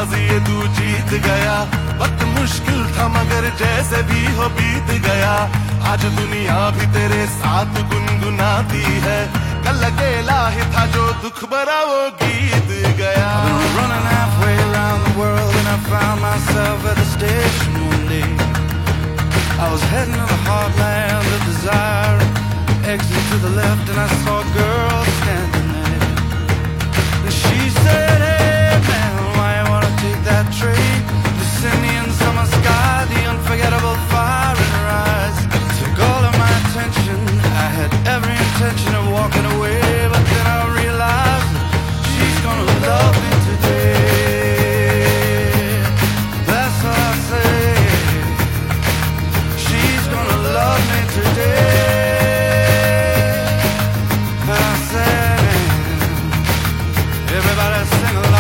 बाजी ये तू जीत गया। वक्त मुश्किल था मगर जैसे भी हो बीत गया। आज दुनिया भी तेरे साथ गुनगुनाती है। कल अकेला ही था जो दुख भरा वो गीत गया। I've been running halfway around the world and I found myself at the station one day. I was heading to the heartland of desire. Exit to the left and I saw a girl standing there. And she said, hey man, why you wanna take that train? The Indian summer sky, the unforgettable fire in her eyes took all of my attention. I had every intention of walking away, but then I realized she's gonna love me today. That's what I say. She's gonna love me today. And I said, everybody sing along.